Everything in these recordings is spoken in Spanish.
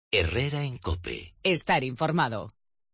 Herrera en COPE. Estar informado.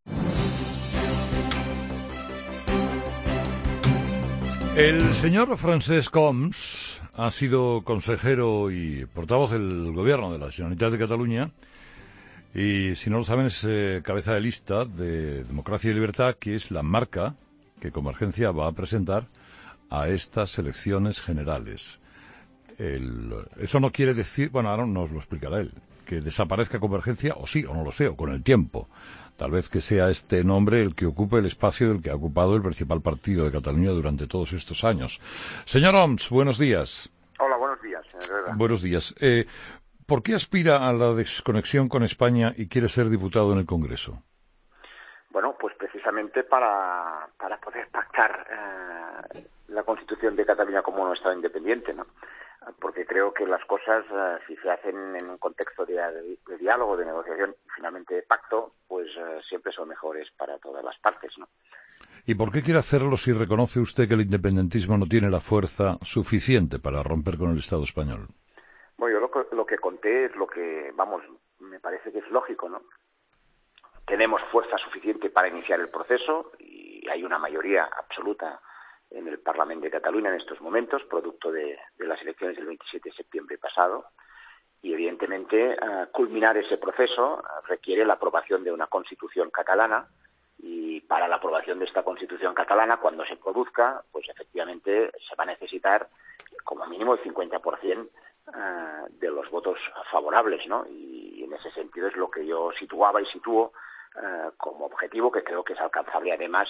El señor Francesc Homs ha sido consejero y portavoz del gobierno de la Generalitat de Cataluña y, si no lo saben, es cabeza de lista de Democracia y Libertad, que es la marca que Convergencia va a presentar a estas elecciones generales. Eso no quiere decir, bueno, ahora nos lo explicará él, que desaparezca Convergencia, o sí, o no lo sé, o con el tiempo. Tal vez que sea este nombre el que ocupe el espacio del que ha ocupado el principal partido de Cataluña durante todos estos años. Señor Homs, buenos días. Hola, buenos días, señor Herrera. Buenos días. ¿Por qué aspira a la desconexión con España y quiere ser diputado en el Congreso? Bueno, pues precisamente para poder pactar la Constitución de Cataluña como un Estado independiente, ¿no? Porque creo que las cosas, si se hacen en un contexto de diálogo, de negociación y finalmente de pacto, pues siempre son mejores para todas las partes, ¿no? ¿Y por qué quiere hacerlo si reconoce usted que el independentismo no tiene la fuerza suficiente para romper con el Estado español? Bueno, yo lo que conté es lo que, vamos, me parece que es lógico, ¿no? Tenemos fuerza suficiente para iniciar el proceso y hay una mayoría absoluta en el Parlamento de Cataluña en estos momentos, producto de las elecciones del 27 de septiembre pasado. Y, evidentemente, culminar ese proceso requiere la aprobación de una Constitución catalana. Y para la aprobación de esta Constitución catalana, cuando se produzca, pues efectivamente se va a necesitar como mínimo el 50% de los votos favorables, ¿no? Y en ese sentido es lo que yo situaba y sitúo como objetivo, que creo que es alcanzable además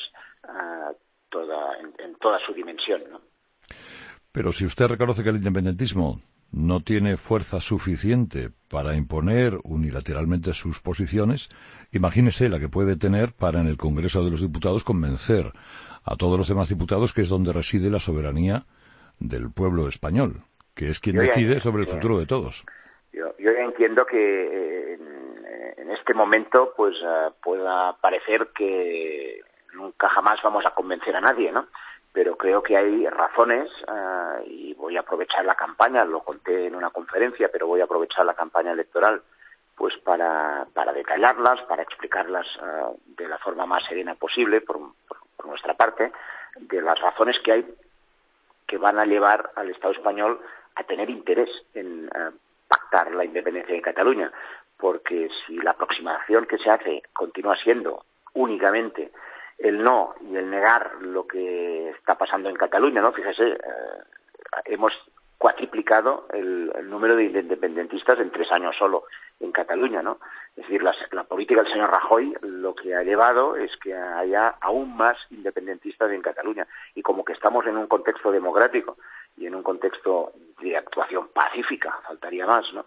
en toda su dimensión, ¿no? Pero si usted reconoce que el independentismo no tiene fuerza suficiente para imponer unilateralmente sus posiciones, imagínese la que puede tener para en el Congreso de los Diputados convencer a todos los demás diputados que es donde reside la soberanía del pueblo español, que es quien decide sobre el futuro de todos. Yo ya entiendo que en este momento pues pueda parecer que nunca jamás vamos a convencer a nadie, ¿no? Pero creo que hay razones y voy a aprovechar la campaña, lo conté en una conferencia, pero voy a aprovechar la campaña electoral pues para detallarlas, para explicarlas de la forma más serena posible por nuestra parte, de las razones que hay que van a llevar al Estado español a tener interés en pactar la independencia de Cataluña, porque si la aproximación que se hace continúa siendo únicamente el no y el negar lo que está pasando en Cataluña, ¿no? Fíjese, hemos cuatriplicado el número de independentistas en 3 años solo en Cataluña, ¿no? Es decir, la política del señor Rajoy lo que ha llevado es que haya aún más independentistas en Cataluña. Y como que estamos en un contexto democrático y en un contexto de actuación pacífica, faltaría más, ¿no?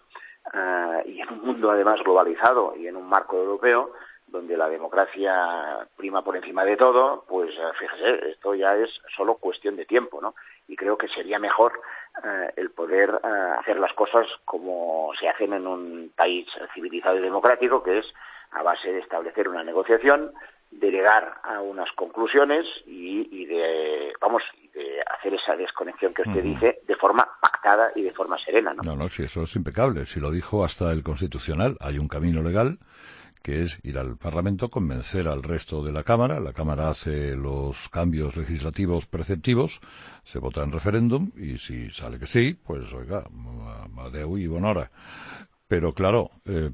Y en un mundo además globalizado y en un marco europeo donde la democracia prima por encima de todo, pues fíjese, esto ya es solo cuestión de tiempo, ¿no? Y creo que sería mejor el poder hacer las cosas como se hacen en un país civilizado y democrático, que es a base de establecer una negociación, de llegar a unas conclusiones y de hacer esa desconexión que usted dice de forma pactada y de forma serena, ¿no? No, si eso es impecable. Si lo dijo hasta el Constitucional, hay un camino legal que es ir al Parlamento, convencer al resto de la Cámara hace los cambios legislativos preceptivos, se vota en referéndum y si sale que sí, pues oiga, adeu y bona hora. Pero claro,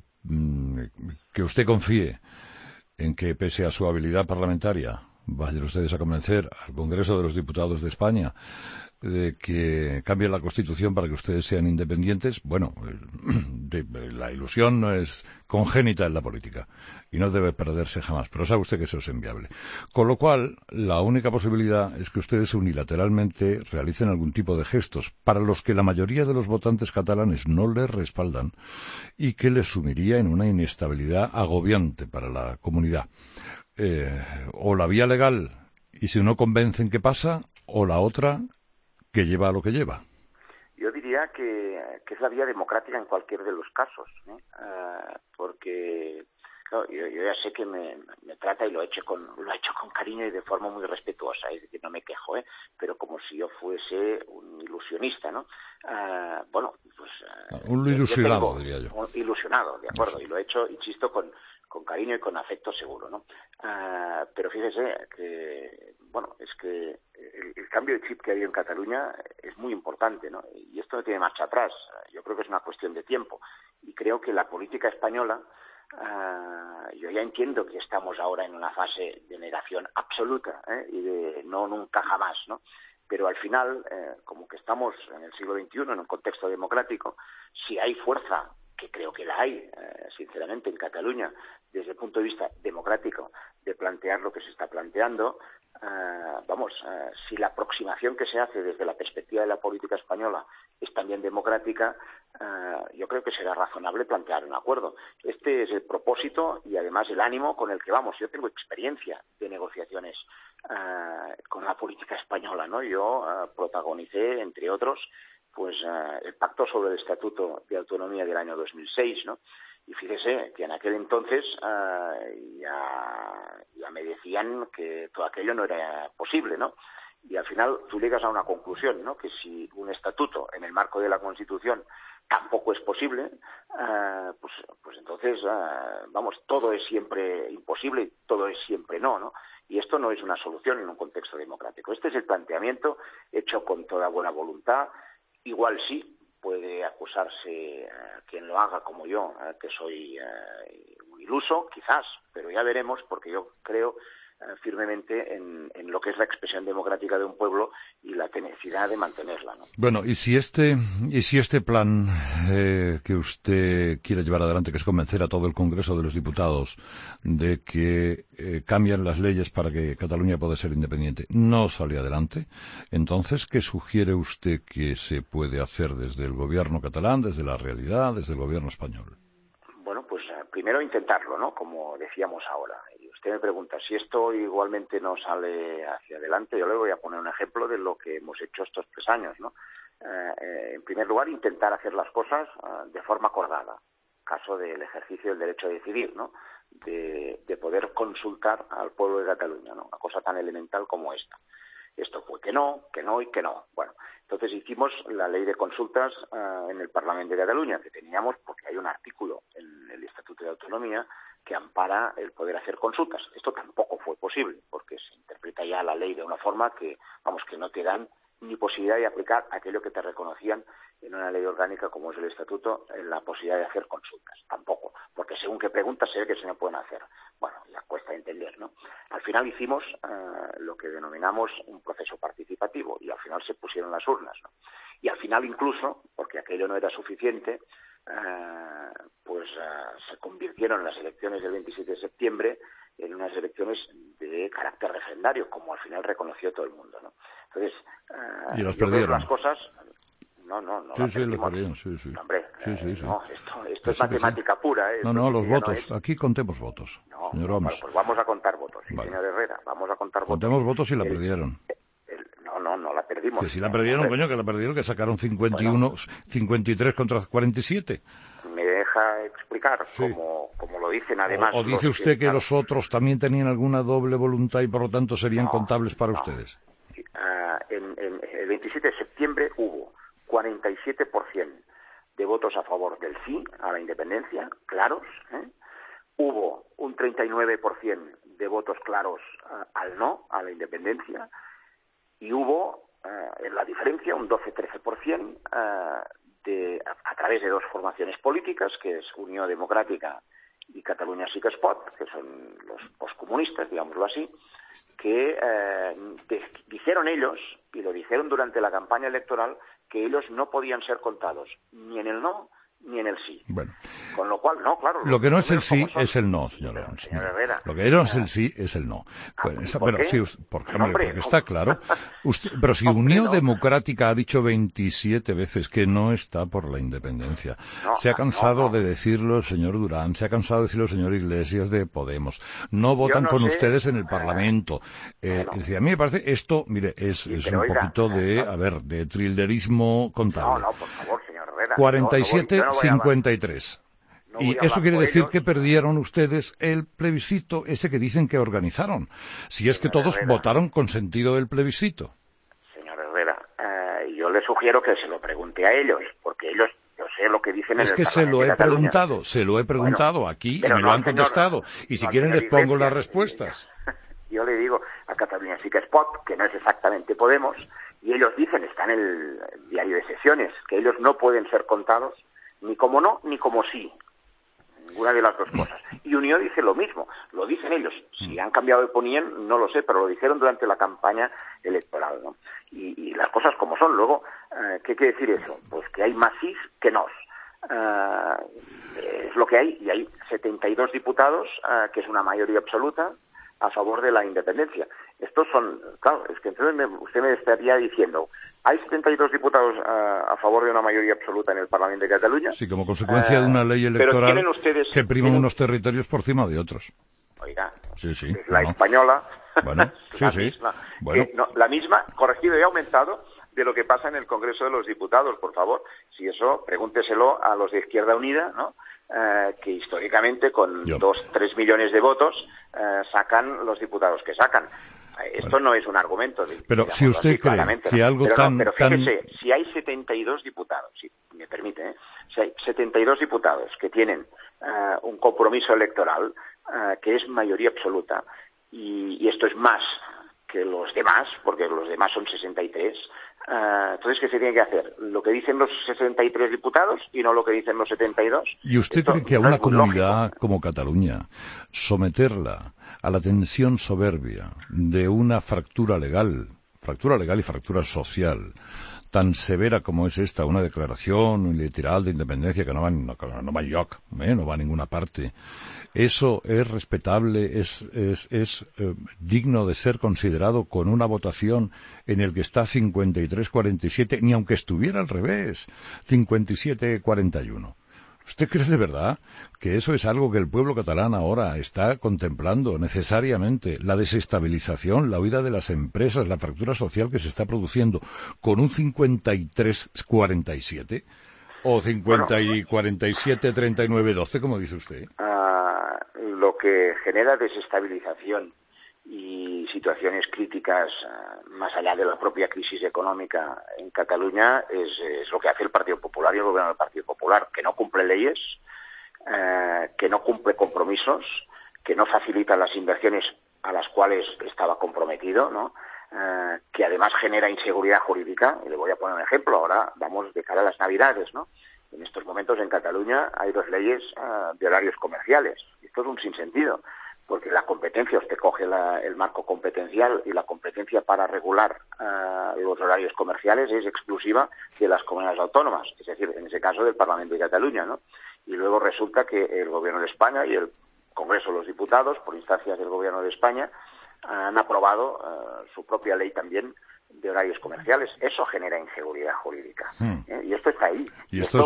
que usted confíe en que pese a su habilidad parlamentaria vayan ustedes a convencer al Congreso de los Diputados de España de que cambie la Constitución para que ustedes sean independientes, bueno, la ilusión no es congénita en la política y no debe perderse jamás, pero sabe usted que eso es inviable. Con lo cual, la única posibilidad es que ustedes unilateralmente realicen algún tipo de gestos para los que la mayoría de los votantes catalanes no les respaldan y que les sumiría en una inestabilidad agobiante para la comunidad. O la vía legal, y si no convencen, ¿qué pasa? O la otra, que lleva a lo que lleva. Yo diría que es la vía democrática en cualquier de los casos, ¿eh? Porque claro, yo ya sé que me trata y lo he hecho con cariño y de forma muy respetuosa, es decir, no me quejo, pero como si yo fuese un ilusionista, ¿no? Bueno, pues un ilusionado, diría yo. Un ilusionado, de acuerdo, y lo he hecho, insisto, con cariño y con afecto seguro, ¿no? Pero fíjese que, bueno, es que el cambio de chip que ha habido en Cataluña es muy importante, ¿no? Y esto no tiene marcha atrás. Yo creo que es una cuestión de tiempo. Y creo que la política española, yo ya entiendo que estamos ahora en una fase de negación absoluta, y de no nunca jamás, ¿no? Pero al final, como que estamos en el siglo XXI, en un contexto democrático, si hay fuerza, que creo que la hay, sinceramente, en Cataluña, desde el punto de vista democrático, de plantear lo que se está planteando, si la aproximación que se hace desde la perspectiva de la política española es también democrática, yo creo que será razonable plantear un acuerdo. Este es el propósito y además el ánimo con el que vamos. Yo tengo experiencia de negociaciones con la política española, ¿no? Yo protagonicé, entre otros, pues el pacto sobre el Estatuto de Autonomía del año 2006, ¿no? Y fíjese que en aquel entonces ya me decían que todo aquello no era posible, ¿no? Y al final tú llegas a una conclusión, ¿no? Que si un estatuto en el marco de la Constitución tampoco es posible, pues entonces, todo es siempre imposible y todo es siempre no. Y esto no es una solución en un contexto democrático. Este es el planteamiento hecho con toda buena voluntad. Igual sí, puede acusarse quien lo haga como yo, que soy un iluso, quizás, pero ya veremos, porque yo creo firmemente en lo que es la expresión democrática de un pueblo y la tenacidad de mantenerla, ¿no? Bueno, y si este plan que usted quiere llevar adelante, que es convencer a todo el Congreso de los Diputados de que cambien las leyes para que Cataluña pueda ser independiente, no sale adelante, entonces, ¿qué sugiere usted que se puede hacer desde el gobierno catalán, desde la realidad, desde el gobierno español? Bueno, pues primero intentarlo, ¿no? Como decíamos ahora. Usted me pregunta, si esto igualmente no sale hacia adelante, yo le voy a poner un ejemplo de lo que hemos hecho estos 3 años, ¿no? En primer lugar, intentar hacer las cosas de forma acordada, caso del ejercicio del derecho a decidir, ¿no? De poder consultar al pueblo de Cataluña, ¿no? Una cosa tan elemental como esta. Esto fue que no y que no. Bueno, entonces hicimos la ley de consultas en el Parlamento de Cataluña, que teníamos, porque hay un artículo en el Estatuto de Autonomía que ampara el poder hacer consultas. Esto tampoco fue posible, porque se interpreta ya la ley de una forma que no te dan ni posibilidad de aplicar aquello que te reconocían en una ley orgánica como es el Estatuto, en la posibilidad de hacer consultas. Tampoco, porque según qué preguntas se ve que se no pueden hacer. Bueno, ya cuesta entender, ¿no? Al final hicimos lo que denominamos un proceso participativo y al final se pusieron las urnas, ¿no? Y al final incluso, porque aquello no era suficiente, se convirtieron las elecciones del 27 de septiembre en unas elecciones de carácter referendario, como al final reconoció todo el mundo, ¿no? Entonces, y las perdieron. Las cosas... No, Sí, lo perdieron, sí. Hombre, sí. No, esto es matemática pura. No, los votos. Aquí contemos votos, señor Homs. Bueno, pues vamos a contar votos, sí, vale. Señor Herrera, vamos a contar votos. Contemos votos y la perdieron. No la perdimos. Que si la perdieron, que la perdieron, que sacaron 53 contra 47. ¿Me deja explicar como lo dicen además? ¿O dice usted que los otros también tenían alguna doble voluntad y por lo tanto serían contables para ustedes? En el 27 de septiembre hubo 47% de votos a favor del sí a la independencia, claros. Hubo un 39% de votos claros al no a la independencia y hubo en la diferencia un 12-13% a través de 2 formaciones políticas, que es Unión Democrática y Catalunya Sí que es Pot, que son los poscomunistas, digámoslo así, que dijeron ellos, y lo dijeron durante la campaña electoral, que ellos no podían ser contados ni en el no ni en el sí. Bueno. Con lo cual, no, claro. Lo que no es el sí es el no, señor Homs. Herrera. Lo que no es el sí es el no. Porque está claro. Pero si Unión Democrática ha dicho 27 veces que no está por la independencia, se ha cansado de decirlo el señor Durán, se ha cansado de decirlo el señor Iglesias de Podemos, no votan con ustedes en el Parlamento. Es decir, a mí me parece esto, mire, es un poquito de trilderismo contable. No, por favor, señor Herrera. 47-53. Y eso quiere decir que perdieron ustedes el plebiscito ese que dicen que organizaron. Si es que todos votaron con sentido del plebiscito. Señor Herrera, yo le sugiero que se lo pregunte a ellos, porque ellos Yo sé lo que dicen en Es el que Parlamento de Cataluña. se lo he preguntado aquí y me lo no, han contestado. Y si quieren les pongo las respuestas. Yo le digo a Cataluña Sí que es Pot, que no es exactamente Podemos, y ellos dicen, está en el diario de sesiones, que ellos no pueden ser contados ni como no ni como sí. Ninguna de las dos cosas. Y Unió dice lo mismo, lo dicen ellos. Si han cambiado de opinión, no lo sé, pero lo dijeron durante la campaña electoral, ¿no? Y las cosas como son. Luego, ¿qué quiere decir eso? Pues que hay más sís que nos. Es lo que hay, y hay 72 diputados, que es una mayoría absoluta, a favor de la independencia. Estos son, claro, es que entonces usted me estaría diciendo, ¿hay 72 diputados a favor de una mayoría absoluta en el Parlamento de Cataluña? Sí, como consecuencia de una ley electoral que prima unos territorios por encima de otros. Oiga, sí, es la española. Bueno, sí, sí. Misma, bueno. No, la misma, corregido y aumentado, de lo que pasa en el Congreso de los Diputados, por favor. Si eso, pregúnteselo a los de Izquierda Unida, ¿no? Que históricamente con 2-3 millones de votos sacan los diputados que sacan. Esto no es un argumento. Pero si usted cree que algo pero fíjese, si hay 72 diputados, si me permite, si hay 72 diputados que tienen un compromiso electoral que es mayoría absoluta, y esto es más que los demás, porque los demás son 63, entonces, ¿qué se tiene que hacer? ¿Lo que dicen los 63 diputados y no lo que dicen los 72? ¿Y usted cree que a una comunidad como Cataluña someterla a la tensión soberbia de una fractura legal y fractura social tan severa como es esta, una declaración literal de independencia que no va enlloc, no va a ninguna parte, eso es respetable, es digno de ser considerado con una votación en el que está 53-47, ni aunque estuviera al revés, 57-41? ¿Usted cree de verdad que eso es algo que el pueblo catalán ahora está contemplando necesariamente? La desestabilización, la huida de las empresas, la fractura social que se está produciendo con un 53-47 o 50-47-39-12, como dice usted. Lo que genera desestabilización y situaciones críticas más allá de la propia crisis económica en Cataluña es lo que hace el Partido Popular y el gobierno del Partido Popular, que no cumple leyes, que no cumple compromisos, que no facilita las inversiones a las cuales estaba comprometido, ¿no? Que además genera inseguridad jurídica. Y le voy a poner un ejemplo. Ahora vamos de cara a las Navidades, ¿no? En estos momentos en Cataluña hay 2 leyes de horarios comerciales. Esto es un sinsentido, porque la competencia, usted coge el marco competencial y la competencia para regular los horarios comerciales es exclusiva de las comunidades autónomas, es decir, en ese caso del Parlamento de Cataluña, ¿no? Y luego resulta que el Gobierno de España y el Congreso de los Diputados, por instancias del Gobierno de España, han aprobado su propia ley también de horarios comerciales. Eso genera inseguridad jurídica. Y esto está ahí. Y esto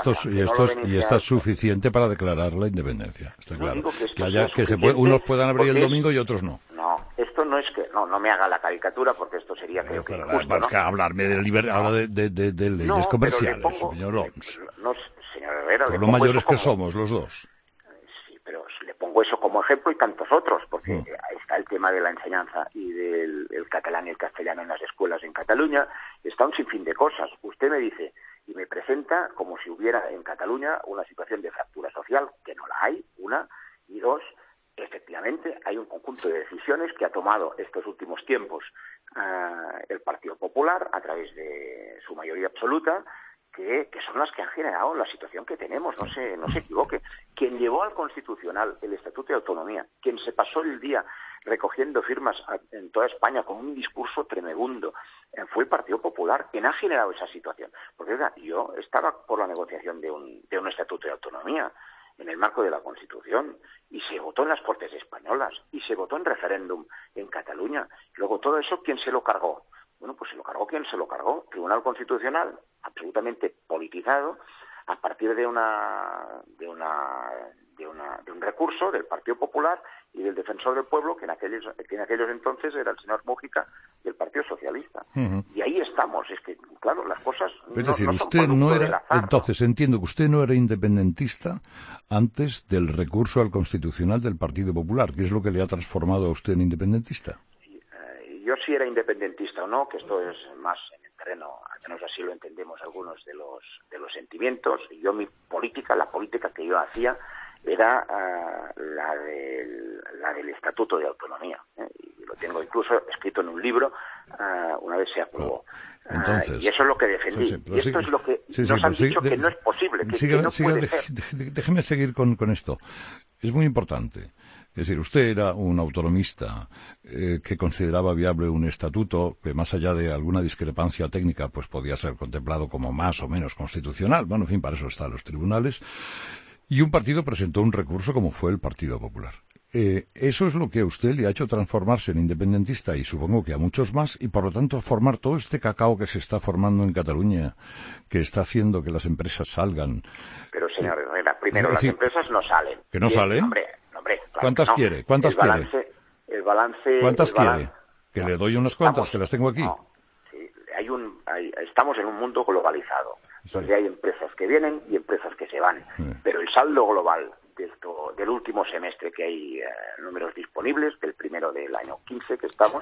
es suficiente para declarar la independencia. Está claro. Unos puedan abrir el domingo y otros no. No, esto no es que... No me haga la caricatura porque esto sería creo que injusto, ¿no? Hablarme de leyes comerciales, señor Homs. No, señor Herrera... Con lo mayores que somos, los dos. Sí, pero le pongo eso como ejemplo y tantos otros, porque ahí está el tema de la enseñanza y del catalán y el castellano en las escuelas en Cataluña, está un sinfín de cosas. Usted me dice y me presenta como si hubiera en Cataluña una situación de fractura social, que no la hay, una, y dos, efectivamente hay un conjunto de decisiones que ha tomado estos últimos tiempos el Partido Popular a través de su mayoría absoluta, que son las que han generado la situación que tenemos, no se equivoque. Quien llevó al Constitucional el Estatuto de Autonomía, quien se pasó el día recogiendo firmas en toda España con un discurso tremebundo, fue el Partido Popular quien ha generado esa situación. Porque oiga, yo estaba por la negociación de un Estatuto de Autonomía en el marco de la Constitución, y se votó en las Cortes Españolas, y se votó en referéndum en Cataluña. Luego todo eso, ¿quién se lo cargó? Bueno, pues se lo cargó quien se lo cargó, Tribunal Constitucional, absolutamente politizado, a partir de un recurso del Partido Popular y del Defensor del Pueblo, que en aquellos entonces era el señor Mújica, del Partido Socialista. Y ahí estamos. Es que, claro, las cosas es decir, usted no era, entonces entiendo que usted no era independentista antes del recurso al Constitucional del Partido Popular, que es lo que le ha transformado a usted en independentista. Yo sí era independentista o no, que esto es más en el terreno, al menos así lo entendemos algunos de los sentimientos. Y yo la política que yo hacía era la del Estatuto de Autonomía, y lo tengo incluso escrito en un libro, una vez se aprobó. Entonces, y eso es lo que defendí. Y esto es lo que nos han dicho que no es posible, que no puede ser. Déjeme seguir con esto. Es muy importante. Es decir, usted era un autonomista que consideraba viable un estatuto que, más allá de alguna discrepancia técnica, pues podía ser contemplado como más o menos constitucional. Bueno, en fin, para eso están los tribunales. Y un partido presentó un recurso como fue el Partido Popular. Eso es lo que a usted le ha hecho transformarse en independentista, y supongo que a muchos más, y por lo tanto formar todo este cacao que se está formando en Cataluña, que está haciendo que las empresas salgan. Pero, señor Herrera, primero, las empresas no salen. ¿Que no salen? Hombre, claro. ¿Cuántas quiere? ¿Cuántas quiere? ¿Cuántas quiere? Que le doy unas cuantas, que las tengo aquí. No, sí, estamos en un mundo globalizado, donde hay empresas que vienen y empresas que se van. Pero el saldo global del último semestre, que hay números disponibles, del primero del año 15 que estamos,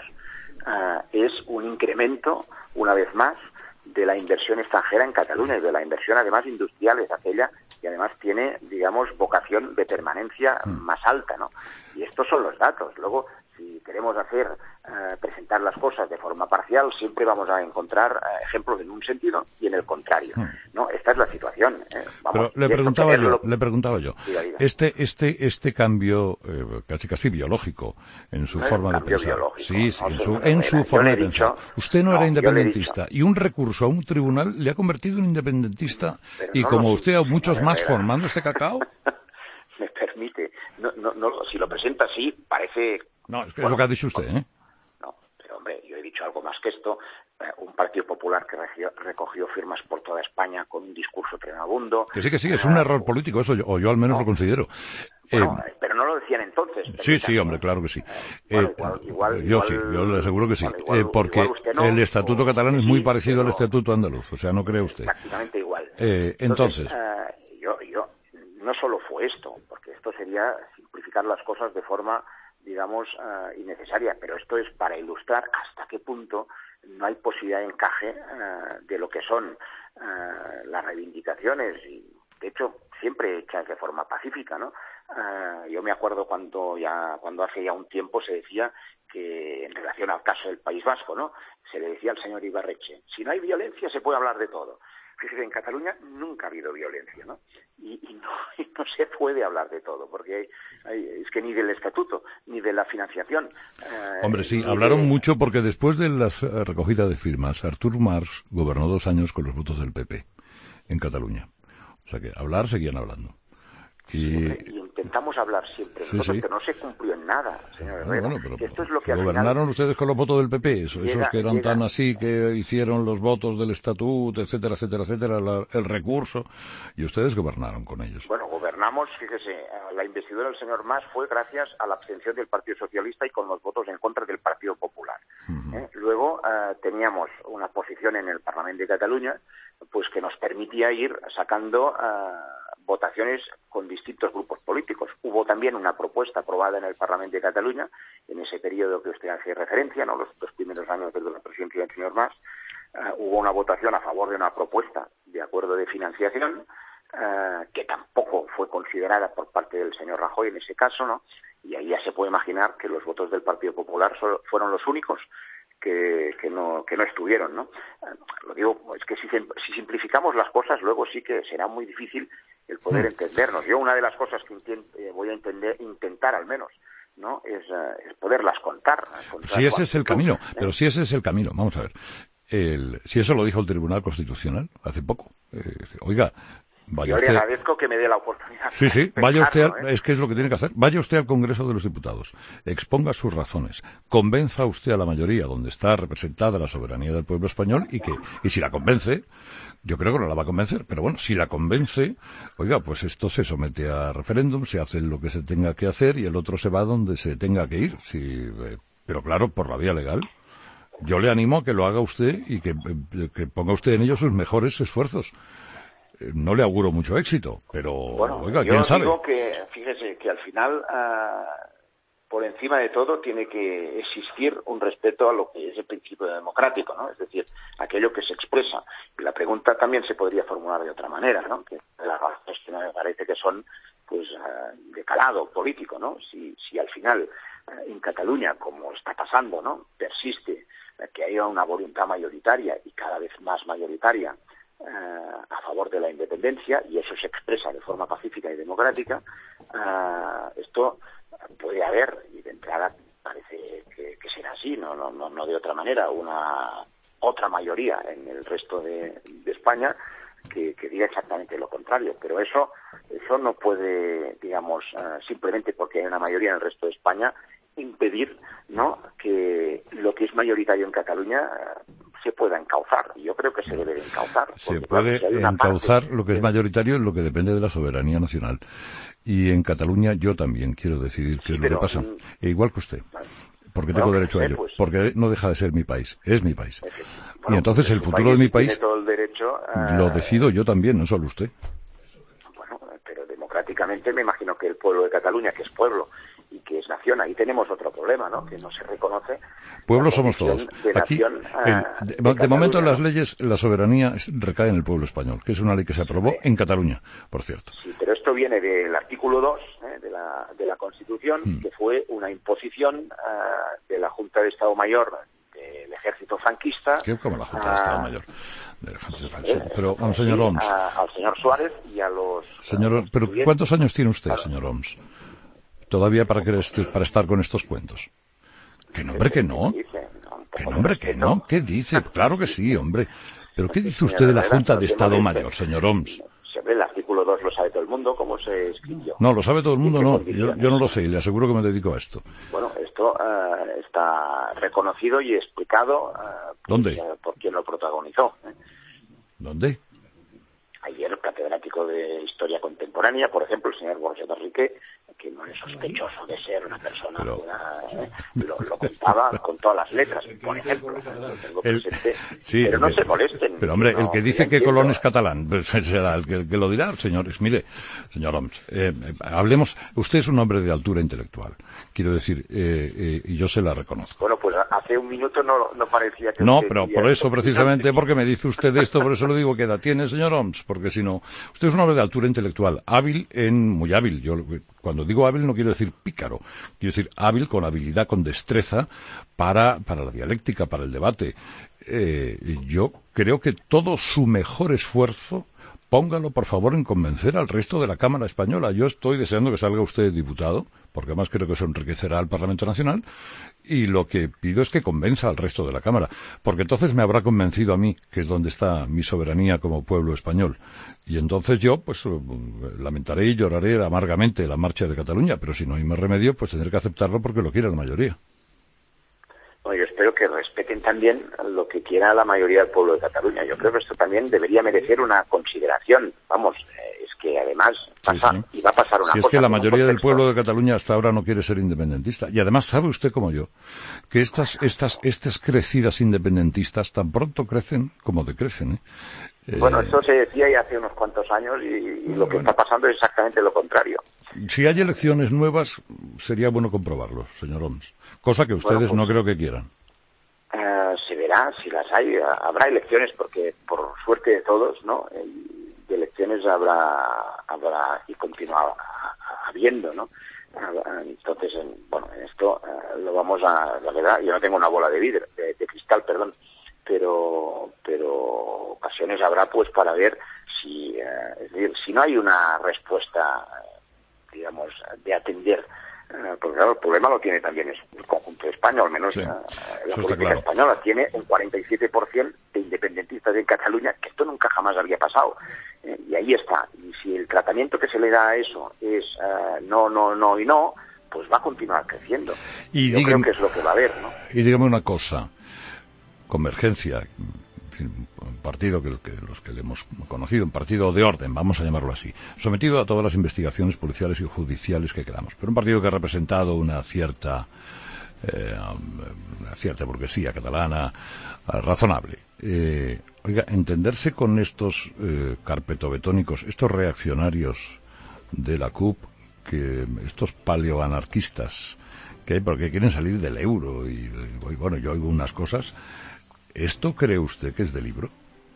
es un incremento, una vez más, de la inversión extranjera en Cataluña, y de la inversión además industrial, es aquella que además tiene, digamos, vocación de permanencia más alta, ¿no? Y estos son los datos. Luego, si queremos presentar las cosas de forma parcial, siempre vamos a encontrar ejemplos en un sentido y en el contrario, ¿no? Esta es la situación. Pero le preguntaba yo, diga. Este cambio casi biológico en su forma de pensar. Sí, en su forma de pensar. Usted no era independentista, y un recurso a un tribunal le ha convertido en independentista, y como usted a muchos más formando este cacao. Me permite, no, si lo presenta así, parece... No, es que es lo que ha dicho usted, ¿eh? No, pero hombre, yo he dicho algo más que esto. Un Partido Popular que recogió firmas por toda España con un discurso tremebundo. Que sí, es un error político eso, o yo al menos lo considero. Bueno, pero no lo decían entonces. Sí, hombre, claro que sí. Yo le aseguro que sí. Porque no, el Estatuto catalán es muy parecido al Estatuto andaluz, o sea, ¿no cree usted? Exactamente igual. Entonces yo no solo fue esto, porque esto sería simplificar las cosas de forma, digamos, innecesaria, pero esto es para ilustrar hasta qué punto no hay posibilidad de encaje de lo que son las reivindicaciones, y de hecho siempre hechas de forma pacífica, ¿no? Yo me acuerdo cuando hace ya un tiempo se decía que, en relación al caso del País Vasco, ¿no?, se le decía al señor Ibarretxe, si no hay violencia se puede hablar de todo. Fíjese, en Cataluña nunca ha habido violencia, ¿no? Y no se puede hablar de todo, porque es que ni del estatuto, ni de la financiación... Hombre, sí, hablaron mucho, porque después de la recogida de firmas, Artur Mas gobernó 2 años con los votos del PP en Cataluña. O sea que seguían hablando. Y intentamos hablar siempre, pero no se cumplió en nada, señor Herrera. Pero esto es lo que gobernaron ustedes con los votos del PP, esos que eran tan así, que hicieron los votos del estatuto, etcétera, el recurso, y ustedes gobernaron con ellos. Bueno, gobernamos, fíjese, la investidura del señor Mas fue gracias a la abstención del Partido Socialista y con los votos en contra del Partido Popular. Luego teníamos una posición en el Parlamento de Cataluña, pues que nos permitía ir sacando votaciones con distintos grupos políticos. Hubo también una propuesta aprobada en el Parlamento de Cataluña en ese periodo que usted hace referencia, ¿no?, los 2 primeros años de la presidencia del señor Mas. Hubo una votación a favor de una propuesta de acuerdo de financiación que tampoco fue considerada por parte del señor Rajoy en ese caso, ¿no? Y ahí ya se puede imaginar que los votos del Partido Popular fueron los únicos que no estuvieron, ¿no? Lo digo, es que si simplificamos las cosas, luego sí que será muy difícil el poder entendernos. Yo, una de las cosas que voy a intentar al menos, ¿no?, es poderlas contar. Si ese es el camino, pero si ese es el camino, vamos a ver. Si eso lo dijo el Tribunal Constitucional hace poco. Oiga, yo le agradezco que me dé la oportunidad. Sí, vaya usted, es que es lo que tiene que hacer. Vaya usted al Congreso de los Diputados, exponga sus razones, convenza usted a la mayoría donde está representada la soberanía del pueblo español, y si la convence, yo creo que no la va a convencer, pero bueno, si la convence, oiga, pues esto se somete a referéndum, se hace lo que se tenga que hacer y el otro se va donde se tenga que ir. Pero claro, por la vía legal. Yo le animo a que lo haga usted y que ponga usted en ello sus mejores esfuerzos. No le auguro mucho éxito, pero, bueno, oiga, ¿quién sabe? Yo digo que, fíjese, que al final por encima de todo tiene que existir un respeto a lo que es el principio democrático, ¿no? Es decir, aquello que se expresa. Y la pregunta también se podría formular de otra manera, ¿no? Que las razones que me parece que son, pues, de calado político, ¿no? Si al final en Cataluña, como está pasando, ¿no?, persiste que haya una voluntad mayoritaria y cada vez más mayoritaria a favor de la independencia, y eso se expresa de forma pacífica y democrática, esto puede haber, y de entrada parece que será así, no de otra manera, una otra mayoría en el resto de España que diga exactamente lo contrario, pero eso no puede, digamos, simplemente porque hay una mayoría en el resto de España, impedir, ¿no?, que lo que es mayoritario en Cataluña se pueda encauzar. Y yo creo que se debe de encauzar. Se puede encauzar lo que es mayoritario en lo que depende de la soberanía nacional. Y en Cataluña yo también quiero decidir qué es lo que pasa. E igual que usted. Porque tengo derecho a ello. Pues, porque no deja de ser mi país. Es mi país. Bueno, y entonces el futuro de mi país todo el derecho, lo decido yo también, no solo usted. Bueno, pero democráticamente me imagino que el pueblo de Cataluña, que es pueblo y que es nación, ahí tenemos otro problema, ¿no?, que no se reconoce. Pueblos somos todos. Aquí, de momento en las leyes, la soberanía recae en el pueblo español, que es una ley que se aprobó en Cataluña, por cierto. Sí, pero esto viene del artículo 2 de la Constitución, que fue una imposición de la Junta de Estado Mayor del Ejército franquista. ¿Qué como la Junta de Estado Mayor del Ejército franquista? Pero, señor Homs. Al señor Suárez y a los... Señor, pero ¿cuántos años tiene usted, señor Homs? Todavía para estar con estos cuentos. Que no, hombre, que no. Que no, hombre, que no. ¿Qué dice? Claro que sí, hombre. Pero ¿qué dice usted de la Junta de Estado Mayor, señor Homs? El artículo 2 lo sabe todo el mundo, ¿cómo se escribió? No, lo sabe todo el mundo, no. Yo no lo sé y le aseguro que me dedico a esto. Bueno, esto está reconocido y explicado ¿Dónde? Por quien lo protagonizó. ¿Dónde? Ayer el catedrático de Historia Contemporánea, por ejemplo, el señor Borges de Riquet, que no es sospechoso de ser una persona, lo contaba con todas las letras, por ejemplo. Tengo presente, sí, pero no se molesten. Pero hombre, el que dice que Colón es catalán, pues será el que lo dirá, señores. Mire, señor Homs, hablemos, usted es un hombre de altura intelectual, quiero decir, y yo se la reconozco. Bueno, pues hace un minuto no parecía que... No, pero por eso, precisamente, porque me dice usted esto, por eso lo digo, ¿qué edad tiene, señor Homs? Porque si no, usted es un hombre de altura intelectual, muy hábil. Yo, cuando digo hábil no quiero decir pícaro, quiero decir hábil, con habilidad, con destreza para la dialéctica, para el debate. Yo creo que todo su mejor esfuerzo, póngalo por favor en convencer al resto de la Cámara Española. Yo estoy deseando que salga usted diputado, porque además creo que eso enriquecerá al Parlamento Nacional, y lo que pido es que convenza al resto de la Cámara, porque entonces me habrá convencido a mí, que es donde está mi soberanía como pueblo español. Y entonces yo, pues, lamentaré y lloraré amargamente la marcha de Cataluña, pero si no hay más remedio, pues tendré que aceptarlo porque lo quiere la mayoría. Bueno, yo espero que respeten también lo que quiera la mayoría del pueblo de Cataluña. Yo creo que esto también debería merecer una consideración. Vamos, es que además pasa, sí. Y va a pasar una cosa. Si es que la mayoría del pueblo de Cataluña hasta ahora no quiere ser independentista. Y además sabe usted como yo que estas crecidas independentistas tan pronto crecen como decrecen, Bueno, esto se decía ya hace unos cuantos años y lo que está pasando es exactamente lo contrario. Si hay elecciones nuevas, sería bueno comprobarlo, señor Homs. Cosa que ustedes no creo que quieran. Se verá si las hay. Habrá elecciones porque, por suerte de todos, ¿no? De elecciones habrá y continúa habiendo, ¿no? Entonces, bueno, en esto lo vamos a... La verdad, yo no tengo una bola de vidrio, de cristal, perdón. Pero ocasiones habrá pues para ver si es decir, si no hay una respuesta digamos de atender, porque claro, el problema lo tiene también el conjunto de España, o al menos la política española tiene un 47% de independentistas en Cataluña, que esto nunca jamás había pasado, y ahí está. Y si el tratamiento que se le da a eso es no, pues va a continuar creciendo. Y yo creo que es lo que va a haber, ¿no? Y dígame una cosa, Convergencia, en fin, un partido que los que le hemos conocido, un partido de orden, vamos a llamarlo así, sometido a todas las investigaciones policiales y judiciales que queramos, pero un partido que ha representado una cierta burguesía catalana razonable. Oiga, entenderse con estos carpetobetónicos, estos reaccionarios de la CUP, estos paleoanarquistas que porque quieren salir del euro y bueno, yo oigo unas cosas. ¿Esto cree usted que es de libro?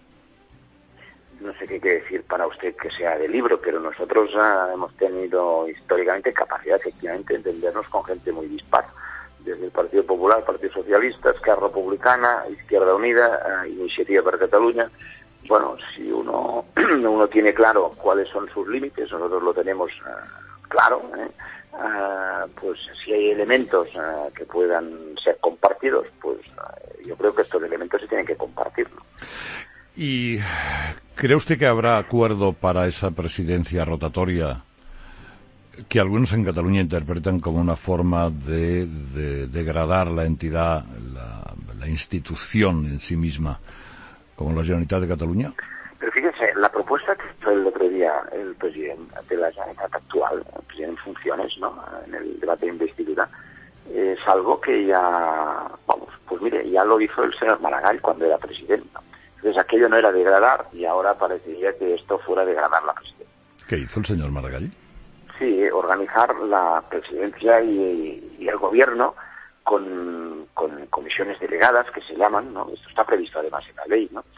No sé qué quiere decir para usted que sea de libro, pero nosotros hemos tenido históricamente capacidad, efectivamente, de entendernos con gente muy dispar. Desde el Partido Popular, Partido Socialista, Esquerra Republicana, Izquierda Unida, Iniciativa per Catalunya. Bueno, si uno tiene claro cuáles son sus límites, nosotros lo tenemos claro, pues si hay elementos que puedan ser compartidos, pues yo creo que estos elementos se tienen que compartir, ¿no? ¿Y cree usted que habrá acuerdo para esa presidencia rotatoria que algunos en Cataluña interpretan como una forma de degradar la entidad, la institución en sí misma, como la Generalitat de Cataluña? Pero fíjense, la propuesta que hizo el otro día el presidente de la Generalitat actual, el presidente en funciones, ¿no?, en el debate de investidura, es algo que ya, pues mire, ya lo hizo el señor Maragall cuando era presidente, ¿no? Entonces aquello no era degradar y ahora parecería que esto fuera degradar la presidencia. ¿Qué hizo el señor Maragall? Sí, organizar la presidencia y el gobierno con comisiones delegadas que se llaman, ¿no? Esto está previsto además en la ley, ¿no?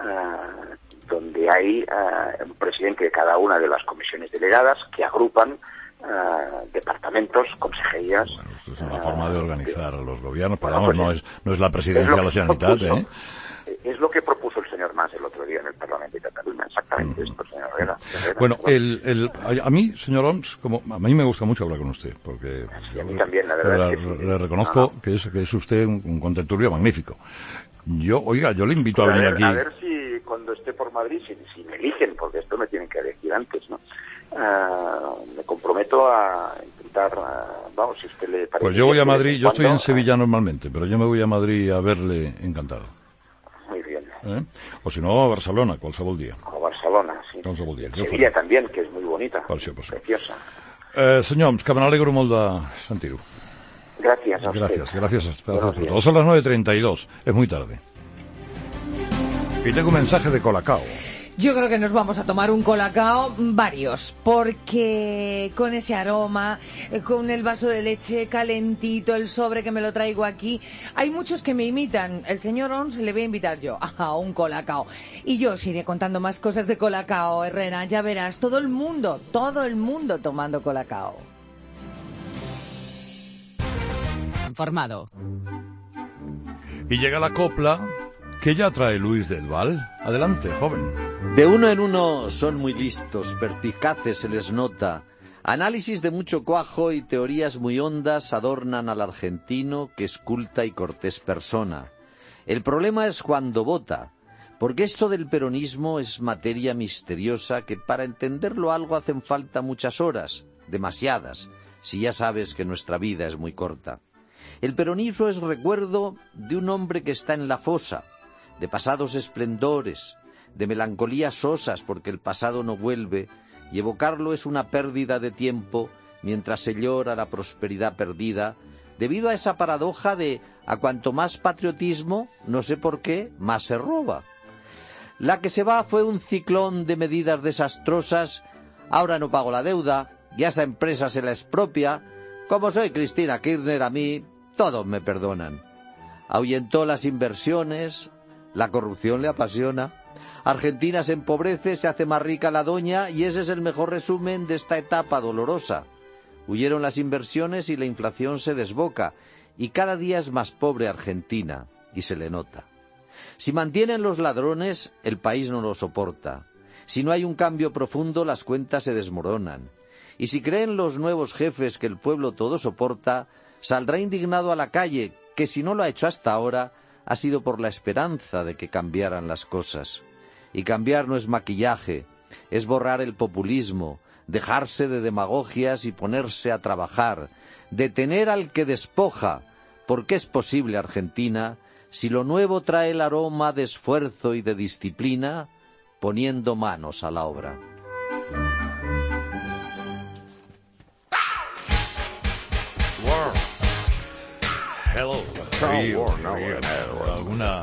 Donde hay un presidente de cada una de las comisiones delegadas que agrupan departamentos, consejerías. Bueno, esto es una forma de organizar los gobiernos, pero bueno, vamos, no es la presidencia de la Generalitat, ¿eh? Es lo que propuso el señor Mas el otro día en el Parlamento de Cataluña, exactamente esto, señor Herrera. Bueno, a mí, señor Homs, a mí me gusta mucho hablar con usted, porque sí, a mí también, la verdad es que sí. Le reconozco que es usted un contertulio magnífico. Yo le invito a venir aquí. A ver si cuando esté por Madrid, si me eligen, porque esto me tienen que elegir antes, ¿no? Me comprometo a intentar, si usted le parece. Pues yo voy a Madrid, yo estoy en Sevilla normalmente, pero yo me voy a Madrid a verle encantado. Muy bien. O si no, a Barcelona, qualsevol dia. A Barcelona, sí. Qualsevol dia. Sevilla también, que es muy bonita. Per això. Preciosa. Senyor Homs, que me n'alegro molt de sentir-ho. Gracias a usted. Gracias por todo. Son las 9:32, es muy tarde. Y tengo un mensaje de Colacao. Yo creo que nos vamos a tomar un colacao, varios, porque con ese aroma, con el vaso de leche calentito, el sobre que me lo traigo aquí, hay muchos que me imitan. El señor Ons le voy a invitar yo a un colacao. Y yo os iré contando más cosas de Colacao, Herrera, ya verás, todo el mundo tomando colacao. Informado. Y llega la copla que ya trae Luis del Val. Adelante, joven. De uno en uno son muy listos, perspicaces se les nota. Análisis de mucho cuajo y teorías muy hondas adornan al argentino que es culta y cortés persona. El problema es cuando vota, porque esto del peronismo es materia misteriosa que para entenderlo algo hacen falta muchas horas, demasiadas, si ya sabes que nuestra vida es muy corta. El peronismo es recuerdo de un hombre que está en la fosa, de pasados esplendores, de melancolías sosas porque el pasado no vuelve, y evocarlo es una pérdida de tiempo mientras se llora la prosperidad perdida, debido a esa paradoja de a cuanto más patriotismo, no sé por qué, más se roba. La que se va fue un ciclón de medidas desastrosas, ahora no pago la deuda, y a esa empresa se la expropia, como soy Cristina Kirchner a mí, todos me perdonan. Ahuyentó las inversiones, la corrupción le apasiona, Argentina se empobrece, se hace más rica la doña y ese es el mejor resumen de esta etapa dolorosa. Huyeron las inversiones y la inflación se desboca y cada día es más pobre Argentina y se le nota. Si mantienen los ladrones, el país no lo soporta. Si no hay un cambio profundo, las cuentas se desmoronan. Y si creen los nuevos jefes que el pueblo todo soporta, saldrá indignado a la calle, que si no lo ha hecho hasta ahora, ha sido por la esperanza de que cambiaran las cosas. Y cambiar no es maquillaje, es borrar el populismo, dejarse de demagogias y ponerse a trabajar, detener al que despoja, porque es posible, Argentina, si lo nuevo trae el aroma de esfuerzo y de disciplina, poniendo manos a la obra. hello. ¿Alguna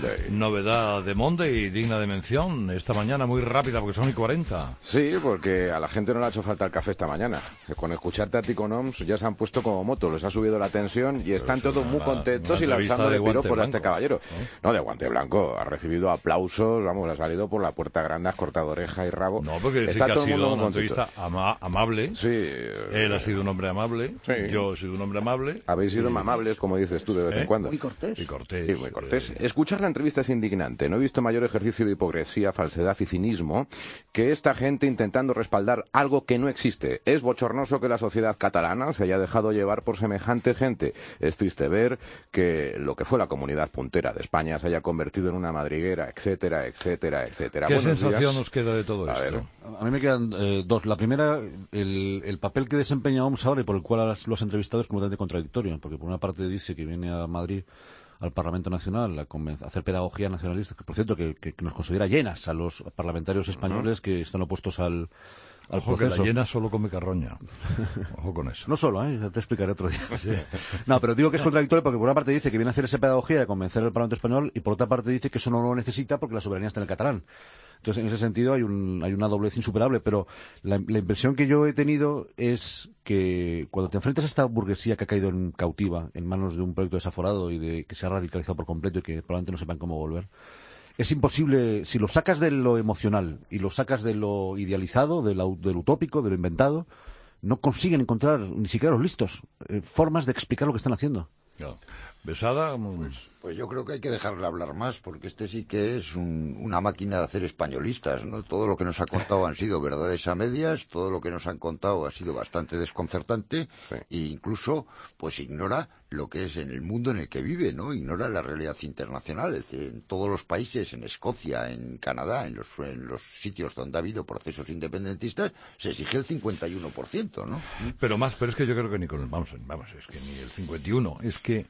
novedad de Monday digna de mención esta mañana muy rápida porque son y 40? Sí, porque a la gente no le ha hecho falta el café esta mañana. Con escucharte a Ticonoms ya se han puesto como moto, les ha subido la tensión y están todos muy contentos y lanzando de piropos a este caballero. No, de guante blanco, ha recibido aplausos, vamos, ha salido por la puerta grande, has cortado oreja y rabo. No, porque sí está que ha todo el mundo sido una muy contento. entrevista amable. Sí. Él ha sido un hombre amable, Sí. yo he sido un hombre amable. Habéis sido mamables, como dices tú, de vez en cuando. Muy cortés. Y cortés. Sí, muy cortés. Escuchar la entrevista es indignante. No he visto mayor ejercicio de hipocresía, falsedad y cinismo que esta gente intentando respaldar algo que no existe. Es bochornoso que la sociedad catalana se haya dejado llevar por semejante gente. Es triste ver que lo que fue la comunidad puntera de España se haya convertido en una madriguera, etcétera, etcétera, etcétera. ¿Qué Buenos sensación días. nos queda de todo A esto? ver. A mí me quedan dos. La primera, el papel que desempeña OMS ahora y por el cual lo has entrevistado es completamente contradictorio, porque por una parte dice que viene a Madrid, al Parlamento Nacional, a hacer pedagogía nacionalista, que por cierto que nos considera llenas a los parlamentarios españoles que están opuestos al Ojo que proceso. la llena solo come carroña. Ojo con eso. No solo, ya te explicaré otro día. Sí. No, pero digo que es contradictorio porque por una parte dice que viene a hacer esa pedagogía de convencer al Parlamento Español y por otra parte dice que eso no lo necesita porque la soberanía está en el catalán. Entonces, en ese sentido hay una doblez insuperable, pero la impresión que yo he tenido es que cuando te enfrentas a esta burguesía que ha caído en cautiva, en manos de un proyecto desaforado y que se ha radicalizado por completo y que probablemente no sepan cómo volver, es imposible, si lo sacas de lo emocional y lo sacas de lo idealizado, del utópico, de lo inventado, no consiguen encontrar, ni siquiera los listos, formas de explicar lo que están haciendo. Claro. Besada, Pues yo creo que hay que dejarle hablar más, porque este sí que es una máquina de hacer españolistas, ¿no? Todo lo que nos ha contado han sido verdades a medias, todo lo que nos han contado ha sido bastante desconcertante, Sí. e incluso, pues ignora lo que es en el mundo en el que vive, ¿no? Ignora la realidad internacional, es decir, en todos los países, en Escocia, en Canadá, en los sitios donde ha habido procesos independentistas, se exige el 51%, ¿no? pero es que yo creo que ni con el vamos, es que ni el 51, es que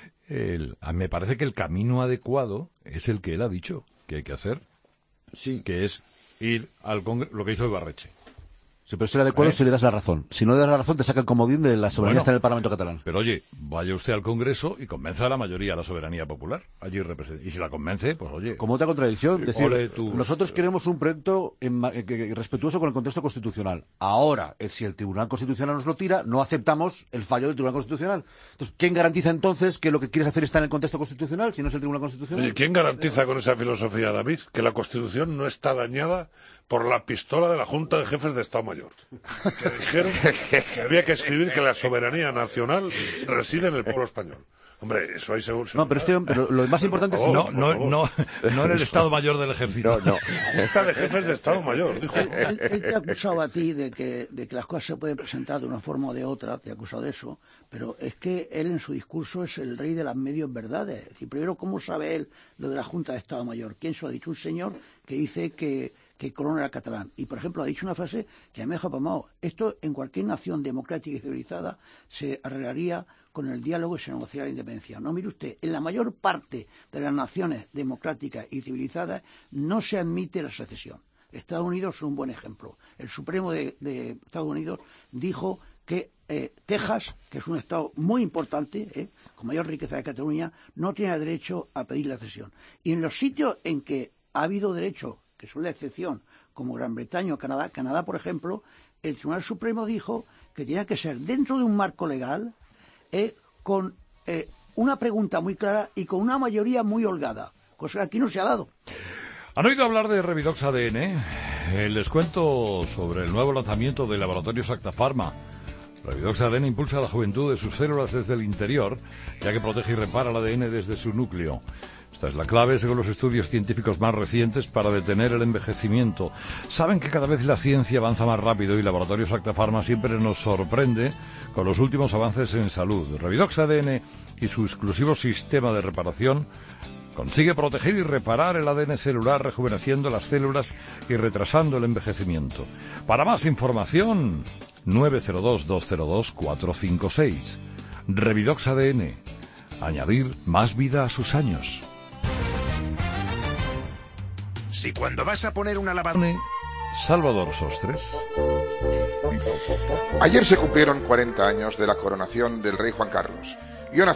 me parece que el camino adecuado es el que él ha dicho que hay que hacer, Sí. que es ir al Congreso, lo que hizo Ibarretxe. Sí, pero es el adecuado si le das la razón. Si no le das la razón, te saca el comodín de la soberanía está en el Parlamento catalán. Pero oye, vaya usted al Congreso y convenza a la mayoría de la soberanía popular. Allí y si la convence, pues oye. Como otra contradicción, decir, ole tú. nosotros queremos un proyecto respetuoso con el contexto constitucional. Ahora, si el Tribunal Constitucional nos lo tira, no aceptamos el fallo del Tribunal Constitucional. Entonces, ¿quién garantiza entonces que lo que quieres hacer está en el contexto constitucional, si no es el Tribunal Constitucional? Oye, ¿quién garantiza con esa filosofía, David, que la Constitución no está dañada por la pistola de la Junta de Jefes de Estado Mayor? Que dijeron que había que escribir que la soberanía nacional reside en el pueblo español. Hombre, eso hay seguro. No, pero lo más importante es... No en el Estado Mayor del Ejército. No. Junta de Jefes de Estado Mayor, dijo. Él te ha acusado a ti de que las cosas se pueden presentar de una forma o de otra, te ha acusado de eso, pero es que él en su discurso es el rey de las medios verdades. Es decir, primero, ¿cómo sabe él lo de la Junta de Estado Mayor? ¿Quién se lo ha dicho? Un señor que dice que Colón era catalán. Y, por ejemplo, ha dicho una frase que a mí me ha dejado. Esto en cualquier nación democrática y civilizada se arreglaría con el diálogo y se negociaría la independencia. No, mire usted, en la mayor parte de las naciones democráticas y civilizadas no se admite la secesión. Estados Unidos es un buen ejemplo. El Supremo de Estados Unidos dijo que Texas, que es un estado muy importante, con mayor riqueza de Cataluña, no tiene derecho a pedir la cesión. Y en los sitios en que ha habido derecho, que son la excepción, como Gran Bretaña o Canadá, por ejemplo, el Tribunal Supremo dijo que tenía que ser dentro de un marco legal, con una pregunta muy clara y con una mayoría muy holgada, cosa que aquí no se ha dado. ¿Han oído hablar de Revidox ADN? Les cuento sobre el nuevo lanzamiento del laboratorio Acta Pharma. Revidox ADN impulsa la juventud de sus células desde el interior, ya que protege y repara el ADN desde su núcleo. Esta es la clave, según los estudios científicos más recientes, para detener el envejecimiento. Saben que cada vez la ciencia avanza más rápido y Laboratorios Acta Pharma siempre nos sorprende con los últimos avances en salud. Revidox ADN y su exclusivo sistema de reparación consigue proteger y reparar el ADN celular, rejuveneciendo las células y retrasando el envejecimiento. Para más información, 902-202-456. Revidox ADN. Añadir más vida a sus años. Si cuando vas a poner una lavadora... Salvador Sostres. Ayer se cumplieron 40 años de la coronación del rey Juan Carlos. Yo nací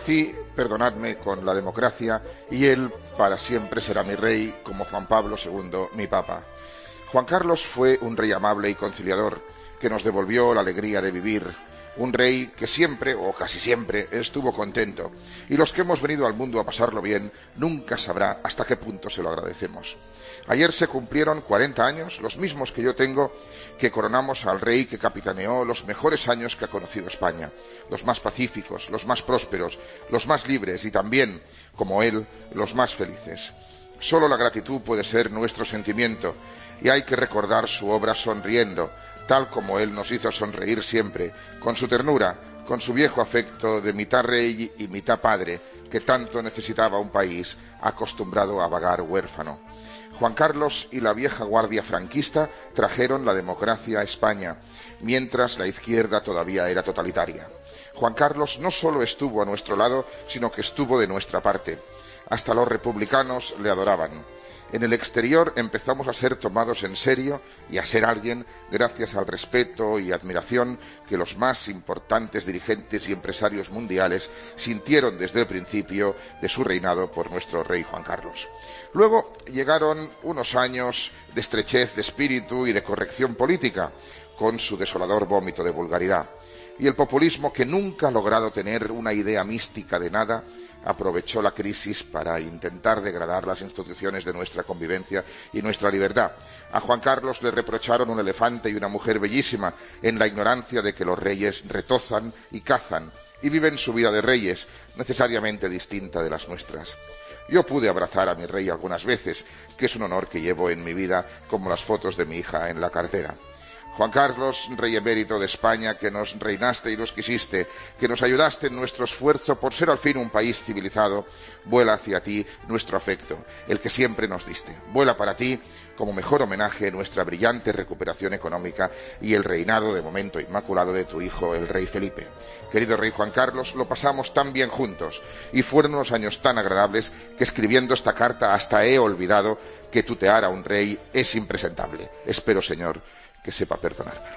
perdonadme, con la democracia, y él para siempre será mi rey, como Juan Pablo II, mi papa. Juan Carlos fue un rey amable y conciliador, que nos devolvió la alegría de vivir, un rey que siempre, o casi siempre, estuvo contento, y los que hemos venido al mundo a pasarlo bien, nunca sabrá hasta qué punto se lo agradecemos. Ayer se cumplieron 40 años, los mismos que yo tengo, que coronamos al rey que capitaneó los mejores años que ha conocido España, los más pacíficos, los más prósperos, los más libres y también, como él, los más felices. Solo la gratitud puede ser nuestro sentimiento, y hay que recordar su obra sonriendo, tal como él nos hizo sonreír siempre, con su ternura, con su viejo afecto de mitad rey y mitad padre, que tanto necesitaba un país acostumbrado a vagar huérfano. Juan Carlos y la vieja guardia franquista trajeron la democracia a España, mientras la izquierda todavía era totalitaria. Juan Carlos no solo estuvo a nuestro lado, sino que estuvo de nuestra parte. Hasta los republicanos le adoraban. En el exterior empezamos a ser tomados en serio y a ser alguien gracias al respeto y admiración que los más importantes dirigentes y empresarios mundiales sintieron desde el principio de su reinado por nuestro rey Juan Carlos. Luego llegaron unos años de estrechez de espíritu y de corrección política, con su desolador vómito de vulgaridad. Y el populismo, que nunca ha logrado tener una idea mística de nada, aprovechó la crisis para intentar degradar las instituciones de nuestra convivencia y nuestra libertad. A Juan Carlos le reprocharon un elefante y una mujer bellísima, en la ignorancia de que los reyes retozan y cazan, y viven su vida de reyes, necesariamente distinta de las nuestras. Yo pude abrazar a mi rey algunas veces, que es un honor que llevo en mi vida, como las fotos de mi hija en la cartera. Juan Carlos, rey emérito de España, que nos reinaste y nos quisiste, que nos ayudaste en nuestro esfuerzo por ser al fin un país civilizado, vuela hacia ti nuestro afecto, el que siempre nos diste. Vuela para ti como mejor homenaje nuestra brillante recuperación económica y el reinado de momento inmaculado de tu hijo, el rey Felipe. Querido rey Juan Carlos, lo pasamos tan bien juntos y fueron unos años tan agradables que escribiendo esta carta hasta he olvidado que tutear a un rey es impresentable. Espero, Señor, que sepa perdonármelo.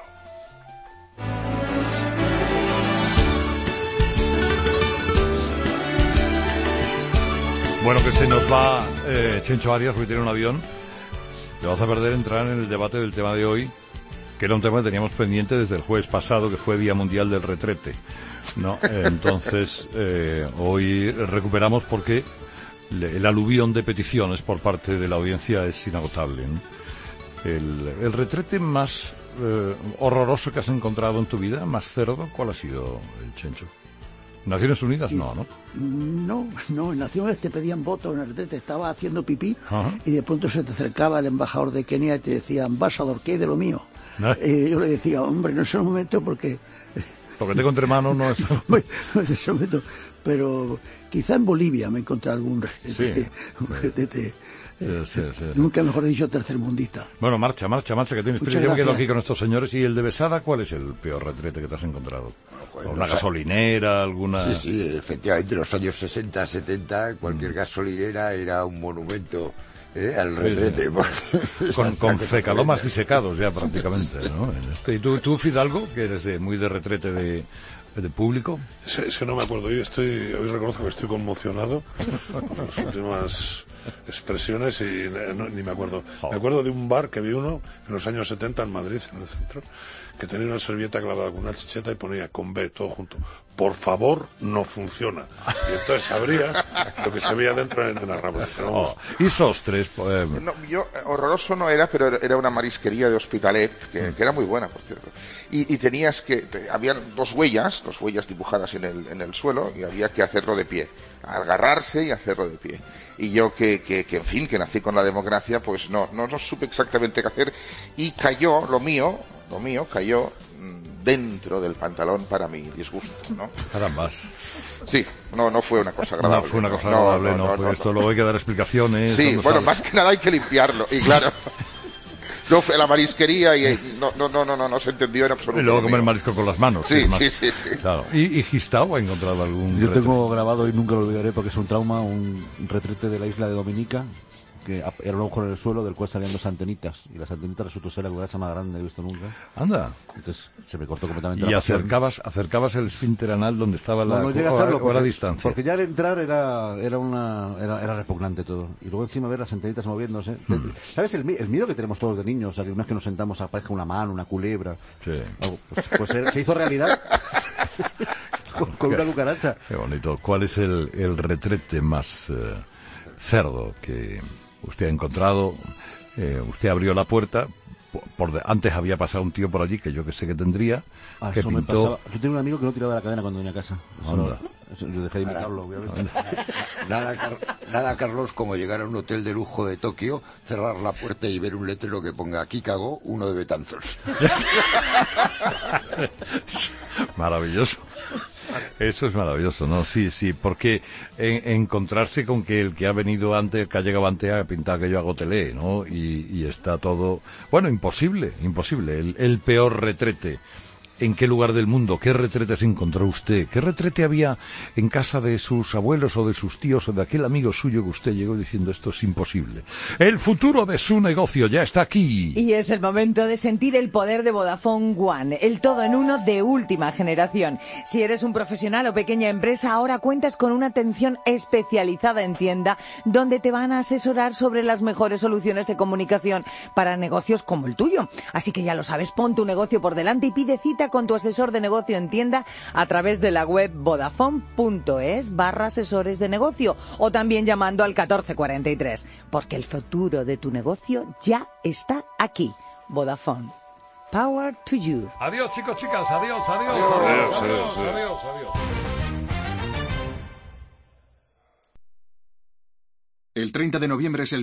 Bueno, que se nos va Chencho Arias, porque tiene un avión. Te vas a perder entrar en el debate del tema de hoy, que era un tema que teníamos pendiente desde el jueves pasado, que fue Día Mundial del Retrete, ¿no? Entonces, hoy recuperamos porque el aluvión de peticiones por parte de la audiencia es inagotable, ¿no? El retrete más horroroso que has encontrado en tu vida, más cerdo, ¿cuál ha sido, el Chencho? ¿Naciones Unidas? No, ¿no? No, en Naciones Unidas te pedían votos en el retrete, estaba haciendo pipí. Ajá. Y de pronto se te acercaba el embajador de Kenia y te decía, ambasador, ¿qué hay de lo mío? Yo le decía, hombre, no es el momento porque tengo entre manos, no es... Bueno, en ese momento, pero quizá en Bolivia me encontré algún retrete. Sí. Un retrete. Sí. Nunca mejor dicho tercermundista. Bueno, marcha, que tienes prisa. Yo me quedo aquí con estos señores. ¿Y el de Besada cuál es el peor retrete que te has encontrado? Pues ¿Una gasolinera, alguna...? Sí, efectivamente, en los años 60, 70, cualquier gasolinera era un monumento al retrete. Con fecalomas disecados ya prácticamente, ¿no? ¿Y tú, Fidalgo, que eres muy de retrete de público? Es que no me acuerdo. Hoy reconozco que estoy conmocionado por las últimas expresiones y ni me acuerdo. Me acuerdo de un bar que vi uno en los años 70 en Madrid, en el centro, que tenía una servilleta clavada con una chicheta y ponía con B todo junto: por favor, no funciona. Y entonces sabrías lo que se veía dentro en la Rambla. Y Sostres. Horroroso no era, pero era una marisquería de Hospitalet, que era muy buena, por cierto. Y tenías que... habían dos huellas dibujadas en el suelo, y había que hacerlo de pie. Agarrarse y hacerlo de pie. Y yo, que en fin, que nací con la democracia, pues no supe exactamente qué hacer, y cayó, lo mío cayó dentro del pantalón para mi disgusto, ¿no? Carambas. Sí, no fue una cosa agradable. No fue una cosa agradable, no. Esto luego hay que dar explicaciones. Sí, bueno, más que nada hay que limpiarlo, y claro... No fue la marisquería y no se entendió en absoluto. Y luego comer marisco con las manos. Sí. Claro. ¿Y Gistau ha encontrado algún Yo retrete? tengo grabado y nunca lo olvidaré porque es un trauma, un retrete de la isla de Dominica, que era un agujero en el suelo del cual salían 2 antenitas, y las antenitas resultó ser la cucaracha más grande que he visto nunca. Anda. Entonces se me cortó completamente Y la pasión. acercabas el esfínter anal donde estaba No llegué a hacerlo o a la distancia. porque ya al entrar era repugnante todo, y luego encima ver las antenitas moviéndose. ¿Sabes el miedo que tenemos todos de niños? A que una vez que nos sentamos aparezca una mano, una culebra, Sí. algo, pues se hizo realidad con una cucaracha. Qué bonito. ¿Cuál es el retrete más cerdo que usted ha encontrado? Usted abrió la puerta. Antes había pasado un tío por allí que yo que sé que tendría. Que Eso me pintó. pasaba. Yo tenía un amigo que no tiraba de la cadena cuando venía a casa. Anda. Yo dejé de imitarlo, obviamente. Nada, Carlos, como llegar a un hotel de lujo de Tokio, cerrar la puerta y ver un letrero que ponga aquí cagó uno de Betanzos. Maravilloso. Eso es maravilloso, ¿no? Sí, porque encontrarse con que el que ha venido antes, que ha llegado antes, ha pintado que yo hago tele, ¿no? Y está todo... Bueno, imposible. El peor retrete. ¿En qué lugar del mundo? ¿Qué retrete se encontró usted? ¿Qué retrete había en casa de sus abuelos o de sus tíos o de aquel amigo suyo que usted llegó diciendo esto es imposible? El futuro de su negocio ya está aquí. Y es el momento de sentir el poder de Vodafone One, el todo en uno de última generación. Si eres un profesional o pequeña empresa, ahora cuentas con una atención especializada en tienda, donde te van a asesorar sobre las mejores soluciones de comunicación para negocios como el tuyo. Así que ya lo sabes, pon tu negocio por delante y pide cita con tu asesor de negocio en tienda a través de la web vodafone.es/asesores de negocio o también llamando al 1443, porque el futuro de tu negocio ya está aquí. Vodafone. Power to you. Adiós, chicos, chicas. Adiós. El 30 de noviembre es el